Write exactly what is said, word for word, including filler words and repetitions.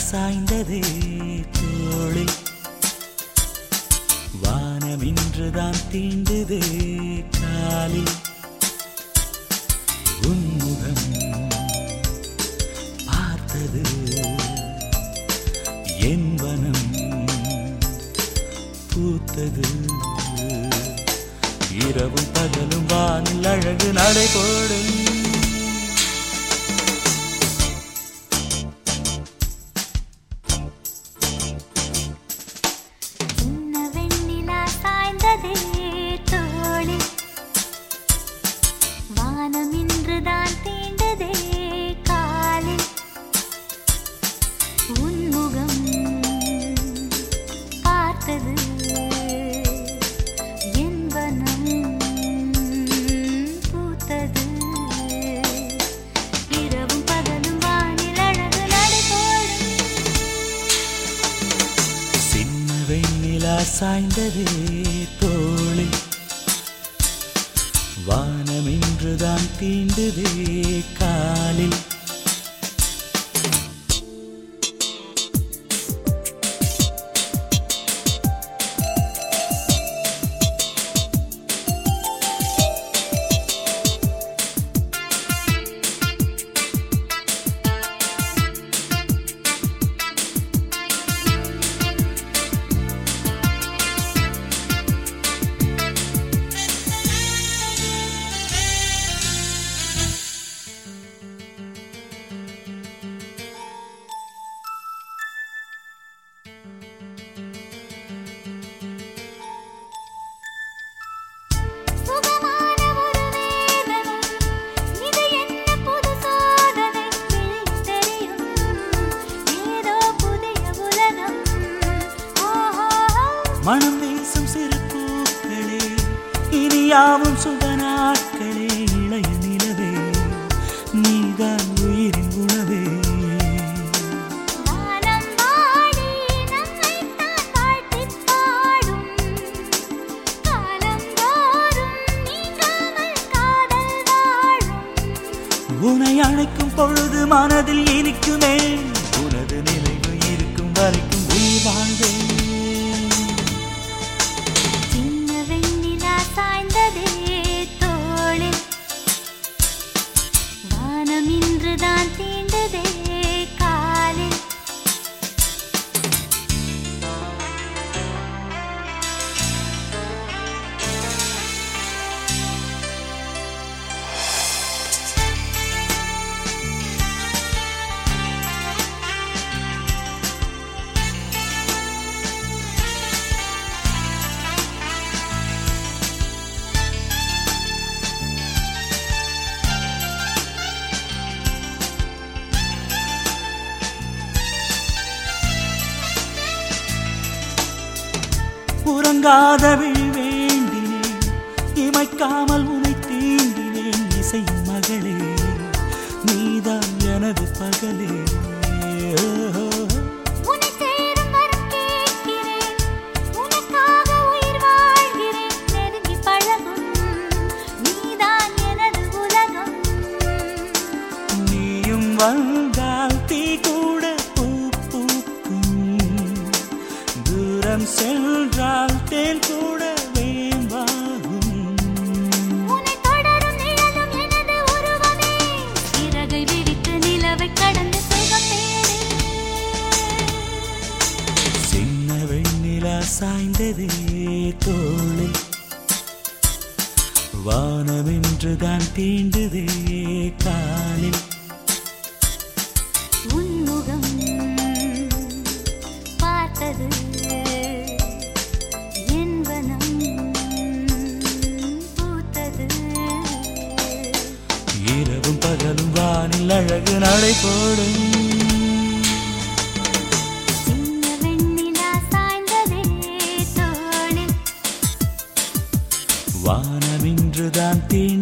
சாய்ந்ததே தோளி வானம் இன்றுதான் தீண்டுதே காலில் உன்முகம் பார்த்தது என் வனம் பூத்தது இரவும் பகலும் வானில் அழகு நடைபோடும் சாய்ந்ததே தோளி வானம் இன்றுதான் தீண்டுதே காலில் மனம் வீசும் சிறு பூக்களே இனியாவும் சுக நாட்களே இளைய நிலவே நீதான் உயிரின் உணவே உன்னை அழைக்கும் பொழுது மனதில் இனிக்குமே உனது நினைவு இருக்கும் வரைக்கும் உயிர் வாழ்வே உறங்காத விழி வேண்டினேன் இமைக்காமல் உனை தீண்டினேன் இசையின் மகளே நீதான் எனது பகலே நீயும் வந்தால் தீ கூட பூ பூக்கும் தூரம் சென்றால் தேன் கூட வேம்பாகும் உன்னை தொடரும் நிழலும் எனது உருவமே இறகை விரித்து நிலவை கடந்து சுகம் தேடி சின்ன வெண்ணிலா சாய்ந்ததே தோளில் வானம் இன்றுதான் தீண்டுதே காலில் உன்முகம் பார்த்தது இரவும் பகலும் வானில் அழகு நடைபோடும் சின்ன வெண்ணிலா சாய்ந்ததே தோளில் வானம் இன்றுதான் தீண்டு